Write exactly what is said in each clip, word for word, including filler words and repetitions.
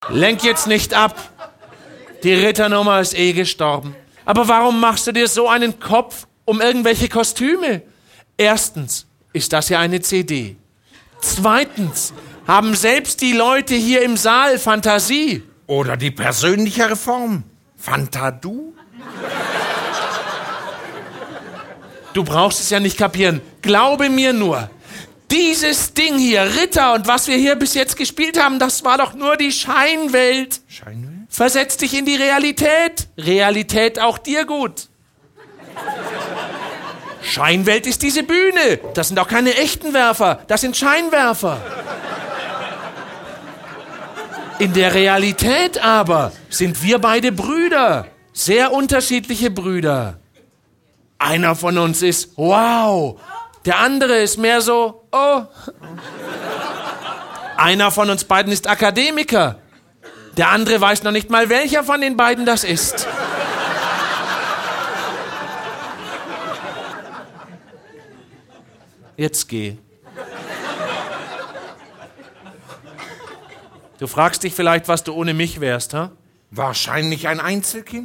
Lenk jetzt nicht ab. Die Ritternummer ist eh gestorben. Aber warum machst du dir so einen Kopf um irgendwelche Kostüme? Erstens ist das ja eine C D. Zweitens haben selbst die Leute hier im Saal Fantasie. Oder die persönlichere Form. Fantadu? Du brauchst es ja nicht kapieren. Glaube mir nur. Dieses Ding hier, Ritter und was wir hier bis jetzt gespielt haben, das war doch nur die Scheinwelt. Scheinwelt? Versetz dich in die Realität. Realität auch dir gut. Scheinwelt ist diese Bühne. Das sind auch keine echten Werfer. Das sind Scheinwerfer. In der Realität aber sind wir beide Brüder. Sehr unterschiedliche Brüder. Einer von uns ist wow. Der andere ist mehr so oh. Einer von uns beiden ist Akademiker. Der andere weiß noch nicht mal, welcher von den beiden das ist. Jetzt geh. Du fragst dich vielleicht, was du ohne mich wärst, ha? Wahrscheinlich ein Einzelkind.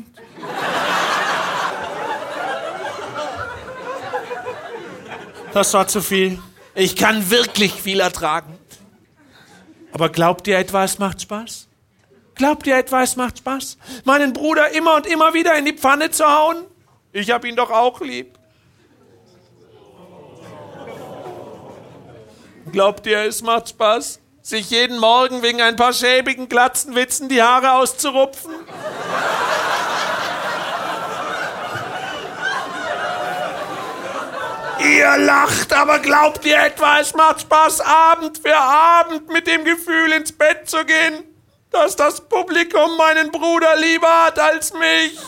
Das war zu viel. Ich kann wirklich viel ertragen. Aber glaubt ihr etwa, es macht Spaß? Glaubt ihr etwa, es macht Spaß? Meinen Bruder immer und immer wieder in die Pfanne zu hauen? Ich hab ihn doch auch lieb. Glaubt ihr, es macht Spaß, sich jeden Morgen wegen ein paar schäbigen Glatzenwitzen die Haare auszurupfen? Ihr lacht, aber glaubt ihr etwa, es macht Spaß, Abend für Abend mit dem Gefühl ins Bett zu gehen, dass das Publikum meinen Bruder lieber hat als mich?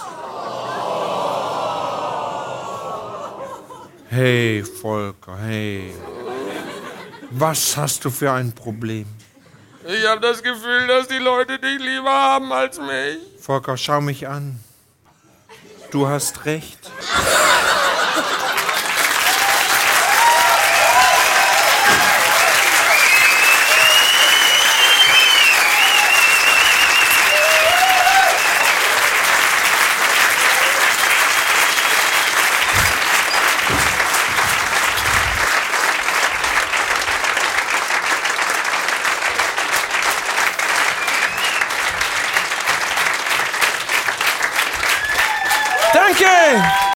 Hey, Volker, hey. Was hast du für ein Problem? Ich habe das Gefühl, dass die Leute dich lieber haben als mich. Volker, schau mich an. Du hast recht.